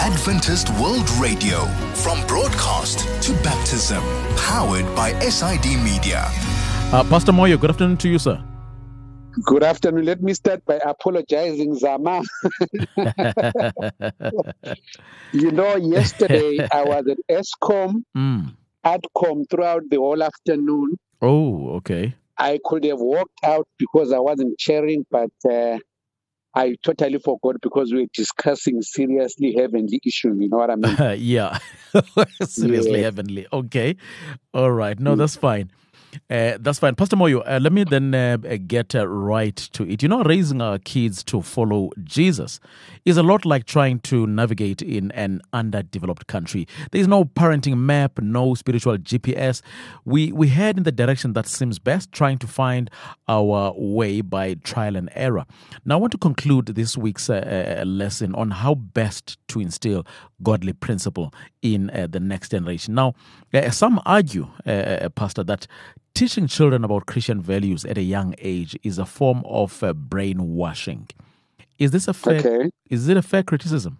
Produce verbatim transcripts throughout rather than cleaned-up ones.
Adventist World Radio, from broadcast to baptism, powered by S I D Media. Uh, Pastor Moyo, good afternoon to you, sir. Good afternoon. Let me start by apologizing, Zama. You know, yesterday I was at ESCOM, Mm. ADCOM throughout the whole afternoon. Oh, okay. I could have walked out because I wasn't sharing, but uh, I totally forgot because we were discussing seriously heavenly issues. You know what I mean? yeah. Seriously Yeah. heavenly. Okay. All right. No, that's fine. Uh, that's fine. Pastor Moyo, uh, let me then uh, get uh, right to it. You know, raising our kids to follow Jesus is a lot like trying to navigate in an underdeveloped country. There is no parenting map, no spiritual G P S. We, we head in the direction that seems best, trying to find our way by trial and error. Now, I want to conclude this week's uh, lesson on how best to instill godly principle in uh, the next generation. Now, uh, some argue, uh, Pastor, that teaching children about Christian values at a young age is a form of uh, brainwashing. Is this a fair? Okay. Is it a fair criticism?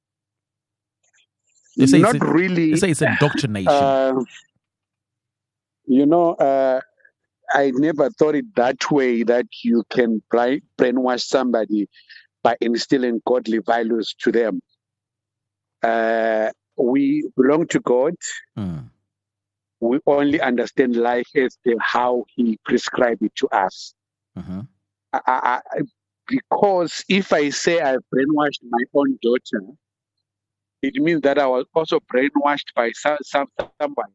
They say Not it's, really. They say it's indoctrination. Uh, you know, uh, I never thought it that way, that you can bri- brainwash somebody by instilling godly values to them. Uh, we belong to God. Mm. We only understand life as the how He prescribed it to us. Mm-hmm. I, I, I, because if I say I've brainwashed my own daughter, it means that I was also brainwashed by some, some somebody.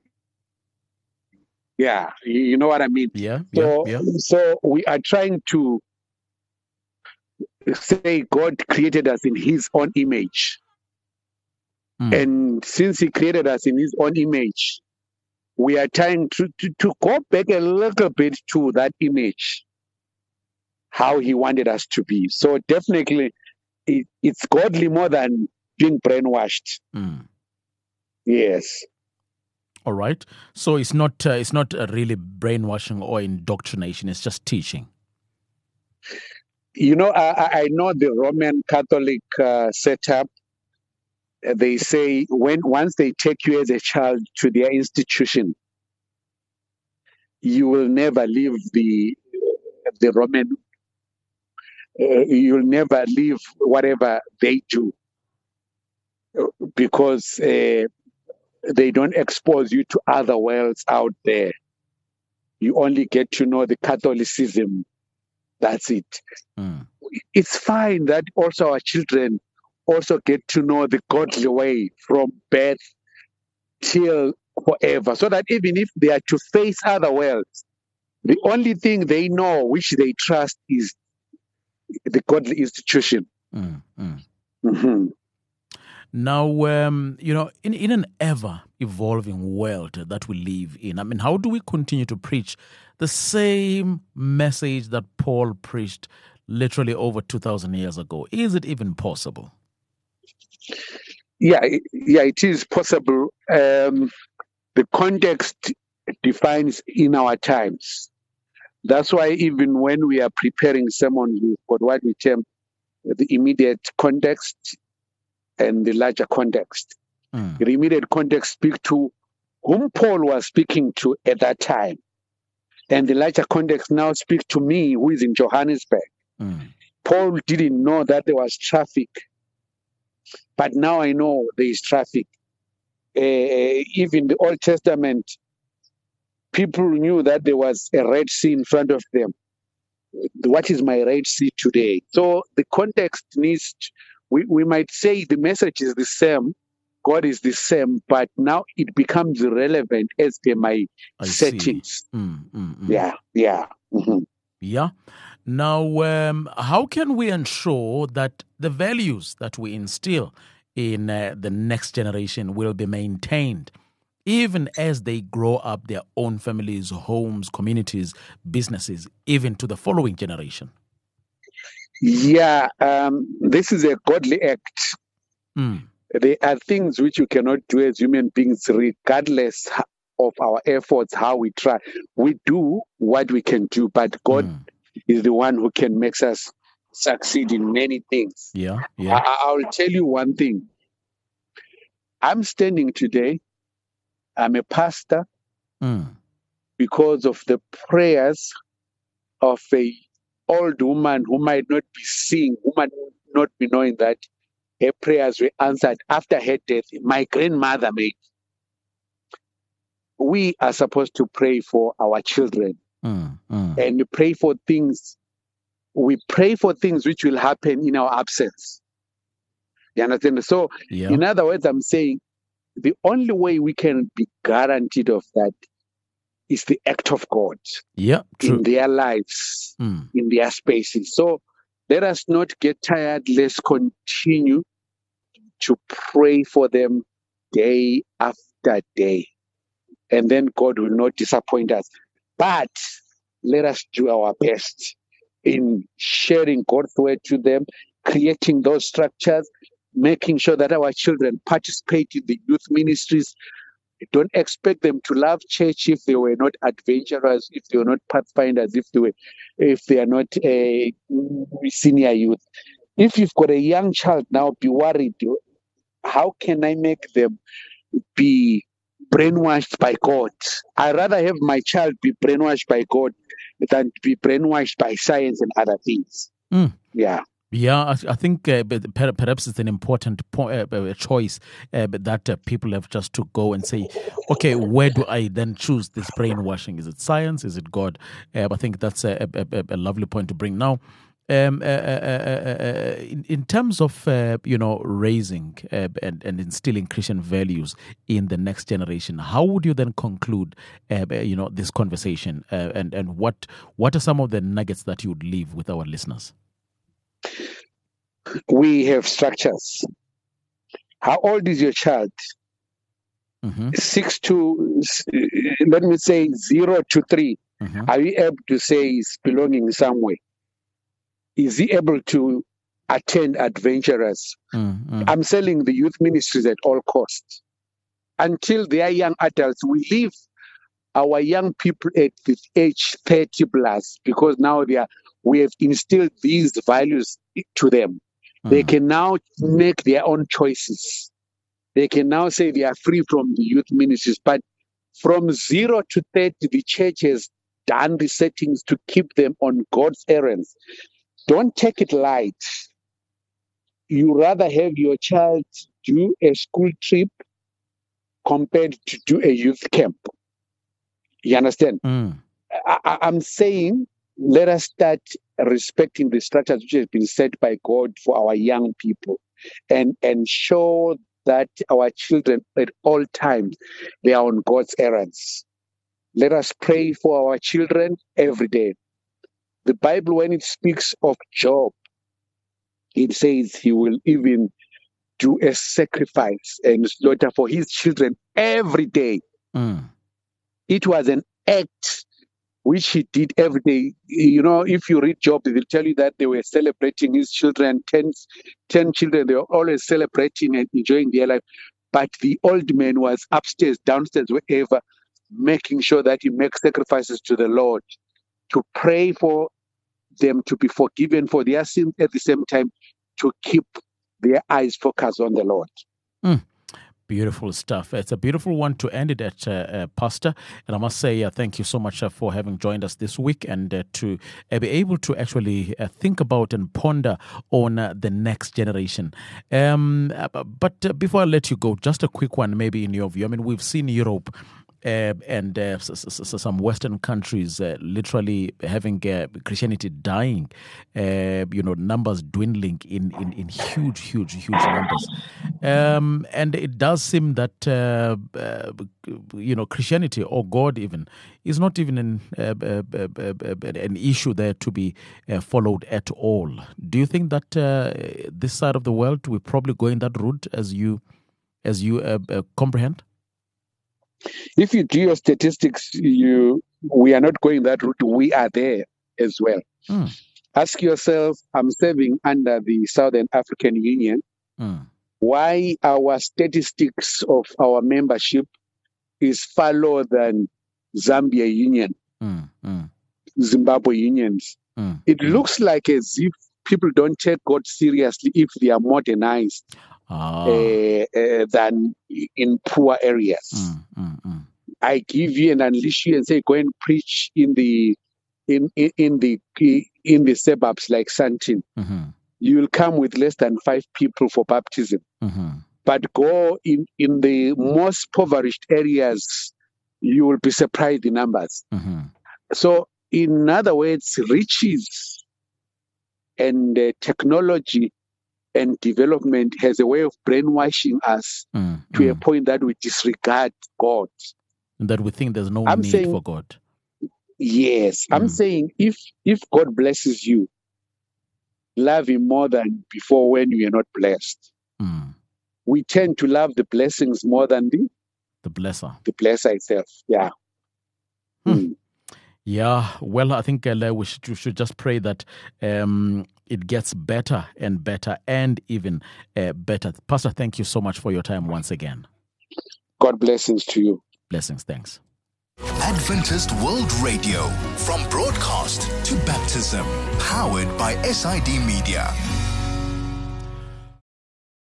Yeah, you you know what I mean. Yeah, yeah, So, yeah. so we are trying to say God created us in His own image, Mm. and since He created us in His own image, we are trying to, to, to go back a little bit to that image, how He wanted us to be. So definitely, it, it's godly more than being brainwashed. Mm. Yes. All right. So it's not uh, it's not uh, really brainwashing or indoctrination. It's just teaching. You know, I, I- I know the Roman Catholic uh, setup. Uh, They say when once they take you as a child to their institution, you will never leave the the Roman. Uh, you'll never leave whatever they do, uh, because uh, they don't expose you to other worlds out there. You only get to know the Catholicism. That's it. Mm. It's fine that also our children also get to know the godly way from birth till forever, so that even if they are to face other worlds, the only thing they know, which they trust, is the godly institution. Mm. Mm. Mhm. Now, um, you know, in, in an ever-evolving world that we live in, I mean, how do we continue to preach the same message that Paul preached literally over two thousand years ago? Is it even possible? Yeah, i- yeah, it is possible. Um, the context defines in our times. That's why even when we are preparing sermons, we've got what we term the immediate context and the larger context. Mm. The immediate context speaks to whom Paul was speaking to at that time, and the larger context now speaks to me, who is in Johannesburg. Mm. Paul didn't know that there was traffic, but now I know there is traffic. Uh, even the Old Testament, people knew that there was a Red Sea in front of them. What is my Red Sea today? So the context needs, to, we, we might say the message is the same, God is the same, but now it becomes relevant as per my I see. settings. Mm, mm, mm. Yeah, yeah. Mhm. Yeah. Now, um, how can we ensure that the values that we instill in uh, the next generation will be maintained, even as they grow up their own families, homes, communities, businesses, even to the following generation? Yeah, um, this is a godly act. Mm. There are things which you cannot do as human beings, regardless h- of our efforts, how we try. We do what we can do, but God Mm. is the one who can make us succeed in many things. Yeah, I, yeah. I- I'll tell you one thing. I'm standing today. I'm a pastor Mm. because of the prayers of a old woman who might not be seeing, who might not be knowing that her prayers were answered after her death. My grandmother made. We are supposed to pray for our children Mm. Mm. and pray for things. We pray for things which will happen in our absence. You understand? So, Yeah. in other words, I'm saying the only way we can be guaranteed of that is the act of God Yeah. True. in their lives, Mm. in their spaces. So let us not get tired. Let's continue to pray for them day after day. And then God will not disappoint us. But let us do our best in sharing God's word to them, creating those structures, making sure that our children participate in the youth ministries. Don't expect them to love church if they were not adventurous, if they were not pathfinders, if they were, if they are not a senior youth. If you've got a young child now, be worried. How can I make them be brainwashed by God? I'd rather have my child be brainwashed by God than be brainwashed by science and other things. Mm. Yeah. Yeah, I, I think uh, but per- perhaps it's an important po- uh, uh, choice uh, but that uh, people have just to go and say, okay, where do I then choose this brainwashing? Is it science? Is it God? Uh, I think that's a, a, a, a lovely point to bring. Now, um, uh, uh, uh, uh, in, in terms of, uh, you know, raising uh, and, and instilling Christian values in the next generation, how would you then conclude, uh, you know, this conversation? Uh, and, and what what are some of the nuggets that you would leave with our listeners? We have structures. How old is your child? Mm-hmm. Six to, let me say, zero to three. Mm-hmm. Are you able to say he's belonging somewhere? Is he able to attend adventurers? Mm-hmm. I'm selling the youth ministries at all costs. Until they are young adults, we leave our young people at the age thirty plus because now they are, we have instilled these values to them. Mm. They can now make their own choices. They can now say they are free from the youth ministries. But from zero to thirty, the church has done the settings to keep them on God's errands. Don't take it light. You rather have your child do a school trip compared to do a youth camp. You understand? Mm. I, I'm saying let us start respecting the structures which have been set by God for our young people and ensure that our children at all times, they are on God's errands. Let us pray for our children every day. The Bible, when it speaks of Job, it says he will even do a sacrifice and slaughter for his children every day. Mm. It was an act which he did every day. You know, if you read Job, they will tell you that they were celebrating his children, ten, ten children, they were always celebrating and enjoying their life. But the old man was upstairs, downstairs, wherever, making sure that he makes sacrifices to the Lord, to pray for them to be forgiven for their sins, at the same time, to keep their eyes focused on the Lord. Mm. Beautiful stuff. It's a beautiful one to end it at, uh, uh, Pastor. And I must say uh, thank you so much uh, for having joined us this week and uh, to uh, be able to actually uh, think about and ponder on uh, the next generation. Um, but uh, before I let you go, just a quick one maybe in your view. I mean, we've seen Europe Uh, and uh, s- s- s- some Western countries uh, literally having uh, Christianity dying, uh, you know, numbers dwindling in, in, in huge, huge, huge numbers. Um, and it does seem that, uh, uh, you know, Christianity or God even is not even an, uh, uh, uh, uh, an issue there to be uh, followed at all. Do you think that uh, this side of the world, we're probably going that route as you, as you uh, uh, comprehend? If you do your statistics, you we are not going that route. We are there as well. Mm. Ask yourself, I'm serving under the Southern African Union. Mm. Why our statistics of our membership is far lower than Zambia Union, Mm. Mm. Zimbabwe unions? Mm. It mm. looks like as if people don't take God seriously if they are modernized. Ah. Uh, uh, uh, than in poor areas. Mm, mm, mm. I give you and unleash you and say, go and preach in the in in, in the in the suburbs like Sandton. Mm-hmm. You will come with less than five people for baptism. Mm-hmm. But go in, in the most impoverished areas, you will be surprised in numbers. Mm-hmm. So, in other words, riches and uh, technology and development has a way of brainwashing us Mm, to mm. a point that we disregard God. That we think there's no I'm need saying- for God. Yes, I'm Mm. saying if if God blesses you, love Him more than before when you are not blessed. Mm. We tend to love the blessings more than the, The blesser. the blesser itself. Yeah. Hmm. Mm. Yeah, well, I think uh, we, should, we should just pray that um, it gets better and better and even uh, better. Pastor, thank you so much for your time once again. God blessings to you. Blessings, thanks. Adventist World Radio, from broadcast to baptism, powered by S I D Media.